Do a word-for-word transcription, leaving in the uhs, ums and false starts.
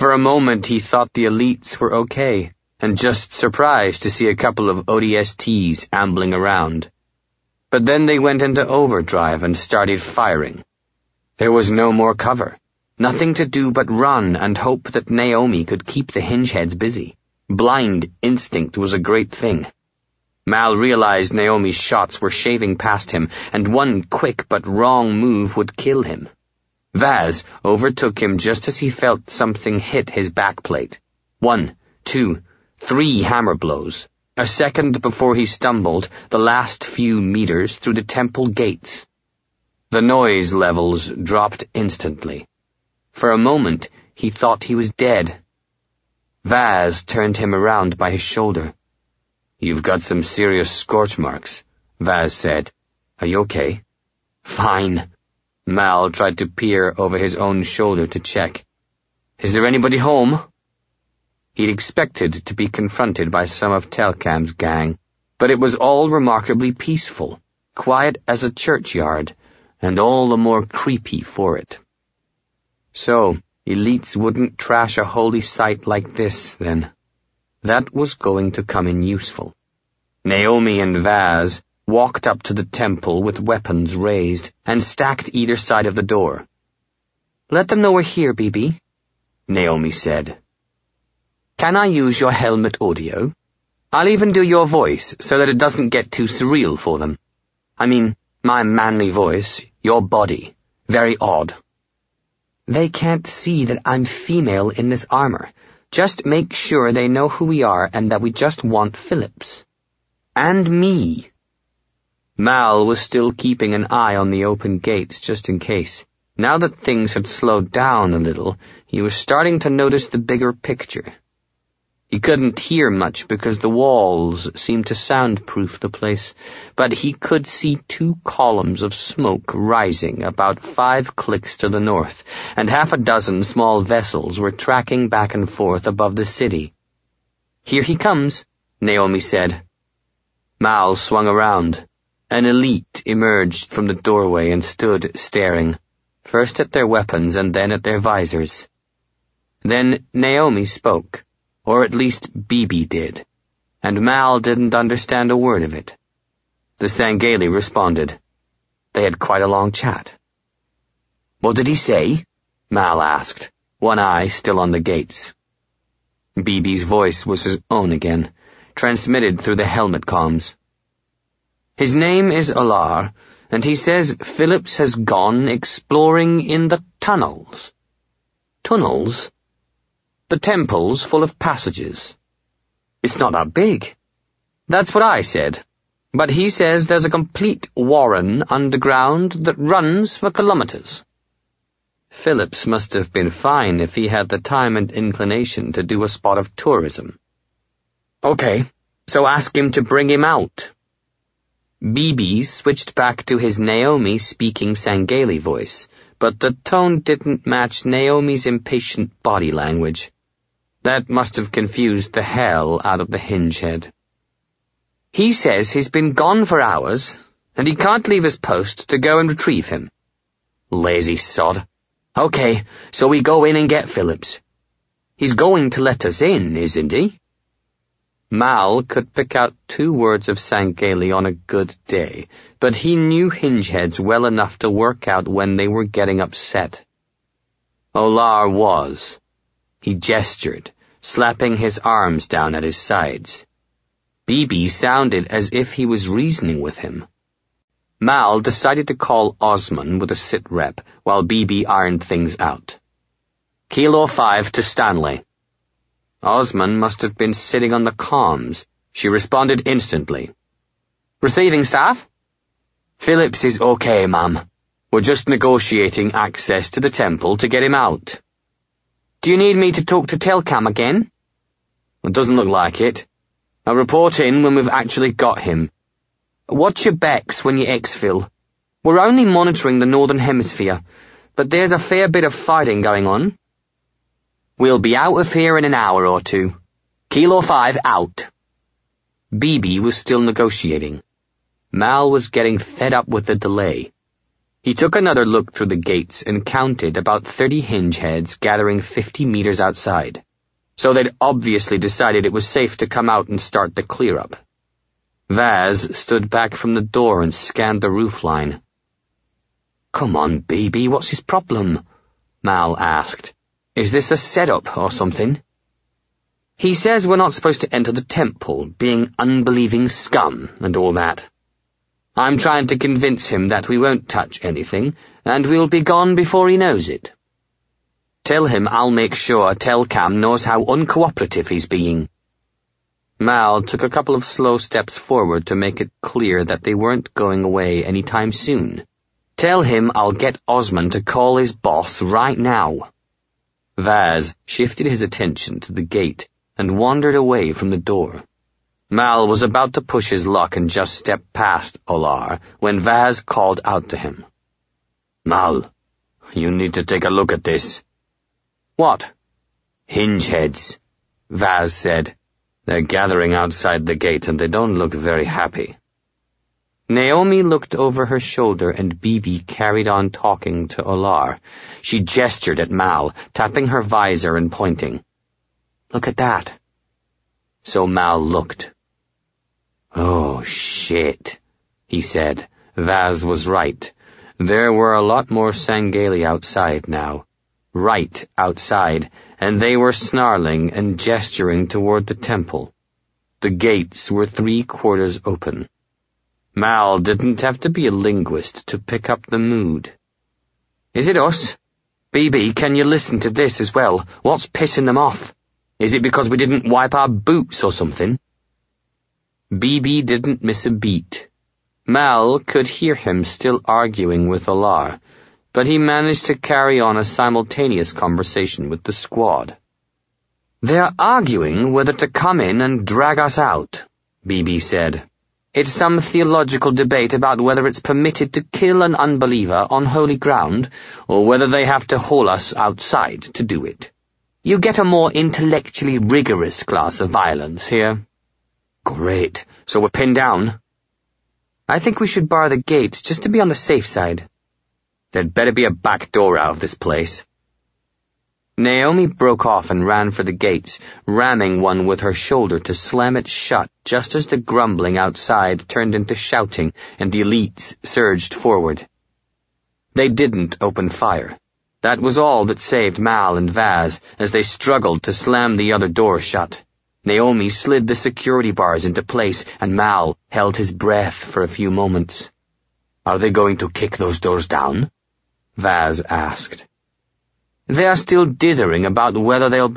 For a moment he thought the elites were okay, and just surprised to see a couple of O D S Ts ambling around. But then they went into overdrive and started firing. There was no more cover, nothing to do but run and hope that Naomi could keep the hingeheads busy. Blind instinct was a great thing. Mal realized Naomi's shots were shaving past him, and one quick but wrong move would kill him. Vaz overtook him just as he felt something hit his backplate. One, two, three hammer blows. A second before he stumbled the last few meters through the temple gates. The noise levels dropped instantly. For a moment he thought he was dead. Vaz turned him around by his shoulder. "You've got some serious scorch marks," Vaz said. "Are you okay?" "Fine." Mal tried to peer over his own shoulder to check. "Is there anybody home?" He'd expected to be confronted by some of Telcam's gang, but it was all remarkably peaceful, quiet as a churchyard, and all the more creepy for it. So, elites wouldn't trash a holy site like this, then. That was going to come in useful. Naomi and Vaz walked up to the temple with weapons raised and stacked either side of the door. "Let them know we're here, B B," Naomi said. "Can I use your helmet audio? I'll even do your voice so that it doesn't get too surreal for them. I mean, my manly voice, your body. Very odd." "They can't see that I'm female in this armor. Just make sure they know who we are and that we just want Phillips. And me." Mal was still keeping an eye on the open gates just in case. Now that things had slowed down a little, he was starting to notice the bigger picture. He couldn't hear much because the walls seemed to soundproof the place, but he could see two columns of smoke rising about five clicks to the north, and half a dozen small vessels were tracking back and forth above the city. "Here he comes," Naomi said. Mal swung around. An elite emerged from the doorway and stood staring, first at their weapons and then at their visors. Then Naomi spoke, or at least B B did, and Mal didn't understand a word of it. The Sangheili responded. They had quite a long chat. "What did he say?" Mal asked, one eye still on the gates. B B's voice was his own again, transmitted through the helmet comms. "His name is Alar, and he says Phillips has gone exploring in the tunnels." "Tunnels?" "The temple's full of passages." "It's not that big." "That's what I said. But he says there's a complete warren underground that runs for kilometers." Phillips must have been fine if he had the time and inclination to do a spot of tourism. "Okay, so ask him to bring him out." B B switched back to his Naomi-speaking Sangheili voice, but the tone didn't match Naomi's impatient body language. That must have confused the hell out of the hingehead. "He says he's been gone for hours, and he can't leave his post to go and retrieve him." "Lazy sod. Okay, so we go in and get Phillips. He's going to let us in, isn't he?" Mal could pick out two words of Sangheili on a good day, but he knew hingeheads well enough to work out when they were getting upset. Olar was. He gestured, slapping his arms down at his sides. B B sounded as if he was reasoning with him. Mal decided to call Osman with a sit rep while B B ironed things out. "Kilo five to Stanley." Osman must have been sitting on the comms. She responded instantly. "Receiving staff?" "Phillips is okay, ma'am. We're just negotiating access to the temple to get him out." "Do you need me to talk to Telcam again?" "It doesn't look like it. I'll report in when we've actually got him." "What's your Bex when you exfil? We're only monitoring the Northern Hemisphere, but there's a fair bit of fighting going on." "We'll be out of here in an hour or two. Kilo five out." B B was still negotiating. Mal was getting fed up with the delay. He took another look through the gates and counted about thirty hinge heads gathering fifty meters outside, so they'd obviously decided it was safe to come out and start the clear-up. Vaz stood back from the door and scanned the roofline. "Come on, baby, what's his problem?" Mal asked. "Is this a setup or something?" "He says we're not supposed to enter the temple, being unbelieving scum and all that. I'm trying to convince him that we won't touch anything, and we'll be gone before he knows it. Tell him I'll make sure Telcam knows how uncooperative he's being." Mal took a couple of slow steps forward to make it clear that they weren't going away any time soon. "Tell him I'll get Osman to call his boss right now." Vaz shifted his attention to the gate and wandered away from the door. Mal was about to push his luck and just step past Olar when Vaz called out to him. "Mal, you need to take a look at this." "What?" "Hinge heads," Vaz said. "They're gathering outside the gate and they don't look very happy." Naomi looked over her shoulder and Bibi carried on talking to Olar. She gestured at Mal, tapping her visor and pointing. "Look at that." So Mal looked. "Oh, shit," he said. Vaz was right. There were a lot more Sangheili outside now. Right outside, and they were snarling and gesturing toward the temple. The gates were three-quarters open. Mal didn't have to be a linguist to pick up the mood. "Is it us? Bibi, can you listen to this as well? What's pissing them off? Is it because we didn't wipe our boots or something?" Bibi didn't miss a beat. Mal could hear him still arguing with Olar, but he managed to carry on a simultaneous conversation with the squad. "They're arguing whether to come in and drag us out," Bibi said. "It's some theological debate about whether it's permitted to kill an unbeliever on holy ground, or whether they have to haul us outside to do it. You get a more intellectually rigorous class of violence here." "Great. So we're pinned down?" "I think we should bar the gates just to be on the safe side." "There'd better be a back door out of this place." Naomi broke off and ran for the gates, ramming one with her shoulder to slam it shut just as the grumbling outside turned into shouting and the elites surged forward. They didn't open fire. That was all that saved Mal and Vaz as they struggled to slam the other door shut. Naomi slid the security bars into place and Mal held his breath for a few moments. "Are they going to kick those doors down?" Vaz asked. "They're still dithering about whether they'll